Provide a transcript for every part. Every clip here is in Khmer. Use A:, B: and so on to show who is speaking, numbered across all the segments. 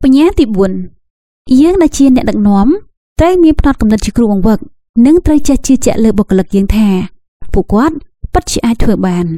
A: បញ្ញាទី4យើងដែលជាអ្នកដឹកនាំត្រូវមានផ្នត់គំនិតជាគ្រូបង្វឹកនិងត្រូវចេះជឿជាក់លើបុគ្គលិកយើងថាពួកគាត់ពិតជាអាចធ្វើបាន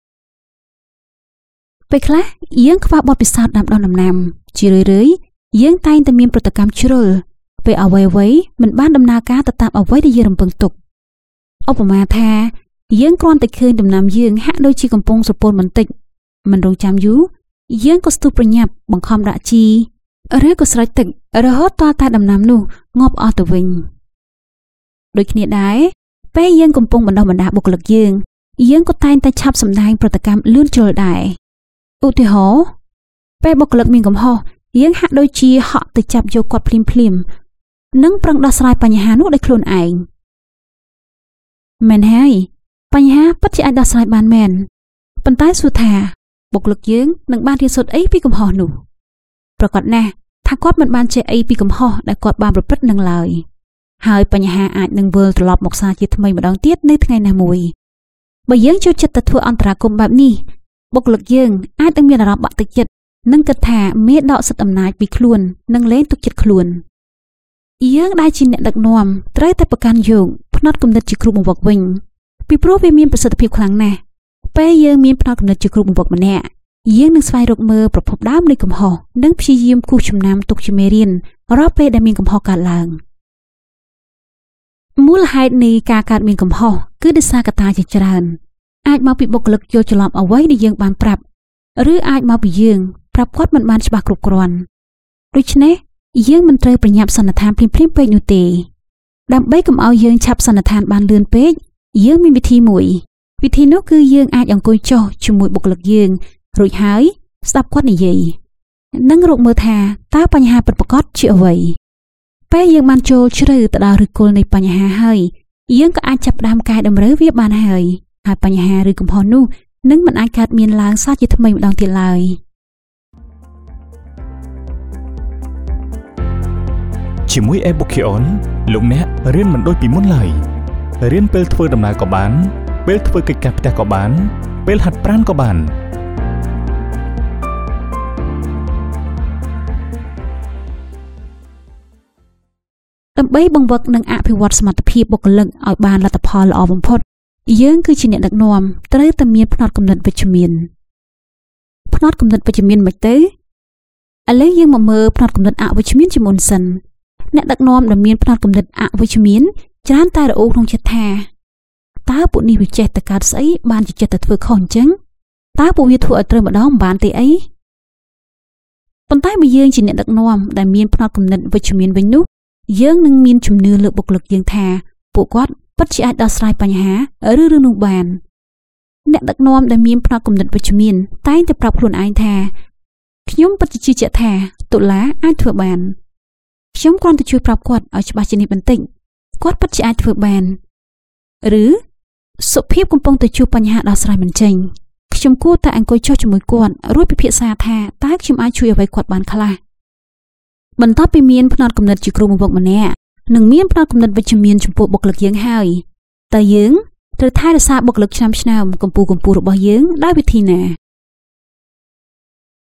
A: ពេលខ្លះយើងខ្វះបទពិសោធន៍ដាំដុះដំណាំជារឿយៗយើងតែងតែមានប្រតិកម្មជ្រុលពេលអ្វីៗមិនបានដំណើរការទៅតាមអ្វីដែលយើងរំពឹងទុកឧបមាថាយើងគ្រាន់តែឃើញដំណាំយើងហាក់ដូចជាកំពុងស្រពោនបន្តិចមិនរងចាំយូរយើងក៏ស្ទុះប្រញាប់បង្ខំដាក់ជីឬក៏ស្រោចទឹករហូតទាល់តែដំណាំនោះងាប់អស់ទៅវិញដូចគ្នាដែរពេលយើងកំពុងបណ្ដុះបណ្ដាលបុគ្គលិកយើងក៏តែងតែឆាប់សម្ដែងប្រតិកម្មលឿនជ្រុលដែរឧទាហរណ៍ពេលបុគ្គលិកមានកំហុសយើងហាក់ដូចជាហក់ទៅចាប់យកគាត់ភ្លាមនិងប្រឹងដោះស្រាយបញ្ហានោះដោយខ្លួនឯងមែនហើយបញ្ហាពិតជាអាចដោះស្រាយបានមែនប៉ុន្តែសួរថាបុគ្គលិកយើងនឹងបានរៀនសូត្រអីពីកំហុសនោះប្រកាសណាស់ថាគាត់មិនបានចេះអីពីកំហុសដែលគាត់បានប្រព្រឹត្តនឹងឡើយហើយបញ្ហាអាចនឹងវិលត្រឡប់មកសារជាថ្មីម្ដងទៀតនៅថ្ងៃណាមួយបើយើងចូលចិត្តទៅធ្វើអន្តរាគមន៍បែបនេះបុគ្គលិកយើងអាចនឹងមានអារម្មណ៍បាក់ទឹកចិត្តនិងគិតថាមេដកសិទ្ធិអំណាចពីខ្លួននិងលែងទុកចិត្តខ្លួនយើងដែលជាអ្នកដឹកនាំត្រូវតែប្រកាន់យកផ្នត់គំនិតជាគ្រូបង្វឹកវិញពីព្រោះវាមានប្រសិទ្ធភាពខ្លាំងណាស់ពេលយើងមានផ្នត់គំនិតជាគ្រូបង្វឹកម្នាក់យើងនឹងស្វែងរកមើលប្រភពដើមនៃកំហុសនិងព្យាយាមគូសចំណាំទុកជាមេរៀនរាល់ពេលដែលមានកំហុសកើតឡើងមូលហេតុនៃការកើតមានកំហុសគឺដោយសារកត្តាជាច្រើនអាចមកពីបុគ្គលិកយល់ច្រឡំអ្វីដែលយើងបានប្រាប់ឬអាចមកពីយើងប្រាប់គាត់មិនបានច្បាស់គ្រប់គ្រាន់ដូច្នេះយើងមិនត្រូវប្រញាប់សន្និដ្ឋានភ្លាមៗពេកនោះទេដើម្បីកុំឲ្យយើងឆាប់សន្និដ្ឋានបានលឿនពេកយើងមានវិធីមួយវិធីនោះគឺយើងអាចអង្គុយចុះជាមួយបុគ្គលិកយើងរួចហើយស្ដាប់គាត់និយាយនិងរកមើលថាតើបញ្ហាពិតប្រាកដជាអ្វីពេលយើងបានចូលជ្រៅទៅដល់ឫសគល់នៃបញ្ហាហើយយើងក៏អាចចាប់ផ្ដើមកែតម្រូវវាបានហើយបញ្ហាឬកំហុសនោះនឹងមិនអាចកើតមានឡើងសាជាថ្មីម្ដងទៀតឡើយ
B: ជាមួយ Ebukion លោកអ្នករៀនមិនដូចពីមុនឡើយរៀនពេលធ្វើដំណើរក៏បានពេលធ្វើកិច្ចការផ្ទះក៏បានពេលហាត់ប្រាណក៏បាន
A: ដើម្បីបង្វឹកនិងអភិវឌ្ឍសមត្ថភាពបុគ្គលិកឲ្យបានលទ្ធផលល្អបំផុតយើងគឺជាអ្នកដឹកនាំត្រូវតែមានផ្នត់គំនិតវិជ្ជមានផ្នត់គំនិតវិជ្ជមានមិនទៅឥឡូវយើងមកមើលផ្នត់គំនិតអវិជ្ជមានជាមុនសិនអ្នកដឹកនាំដែលមានផ្នត់គំនិតអវិជ្ជមានច្រើនតែរអ៊ូក្នុងចិត្តថាតើពួកនេះវាចេះតែកើតស្អីបានជាចិត្តតែធ្វើខុសអញ្ចឹងតើពួកវាធ្វើឲ្យត្រូវម្ដងមិនបានទេអីប៉ុន្តែបើយើងជាអ្នកដឹកនាំដែលមានផ្នត់គំនិតវិជ្ជមានវិញនោះយើងនឹងមានជំនឿលើបុគ្គលិកយើងថាពួកគាត់ពិតជាអាចដោះស្រាយបញ្ហាឬរឿងនោះបានអ្នកដឹកនាំដែលមានផ្នត់គំនិតវិជ្ជមានតែងតែប្រាប់ខ្លួនឯងថាខ្ញុំពិតជាជឿជាក់ថាតុលាអាចធ្វើបានខ្ញុំគ្រាន់តែជួយប្រាប់គាត់ឲ្យច្បាស់ជាងនេះបន្តិចគាត់ពិតជាអាចធ្វើបានឬសុភាពកំពុងតែជួបបញ្ហាដោះស្រាយមិនចេញខ្ញុំគួរតែអង្គុយចុះជាមួយគាត់រួចពិភាក្សាថាតើខ្ញុំអាចជួយអ្វីគាត់បានខ្លះបន្ទាប់ពីមានផ្នត់គំនិតជាគ្រូបង្វឹកម្នាក់និងមានផ្នត់គំនិតវិជ្ជមានចំពោះបុគ្គលិកយើងហើយតើយើងត្រូវថែរក្សាបុគ្គលិកឆ្នើមកំពូលរបស់យើងដោយវិធីណា